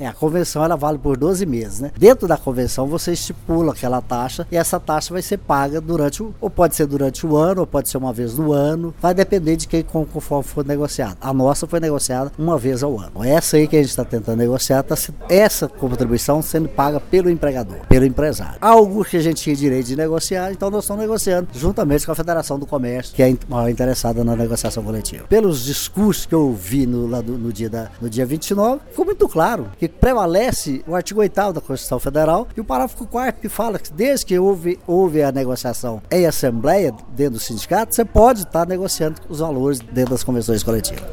A convenção ela vale por 12 meses, né? Dentro da convenção você estipula aquela taxa e essa taxa vai ser paga ou pode ser durante o ano, ou pode ser uma vez no ano, vai depender de conforme for negociado. A nossa foi negociada uma vez ao ano. Essa aí que a gente está tentando negociar, essa contribuição sendo paga pelo empregador, pelo empresário. Algo que a gente tinha direito de negociar, então nós estamos negociando juntamente com a Federação do Comércio, que é maior interessada na negociação coletiva. Pelos discursos que eu ouvi no dia 29, ficou muito claro que prevalece o artigo 8º da Constituição Federal e o parágrafo 4º que fala que desde que houve a negociação em assembleia dentro do sindicato, você pode estar negociando os valores dentro das convenções coletivas.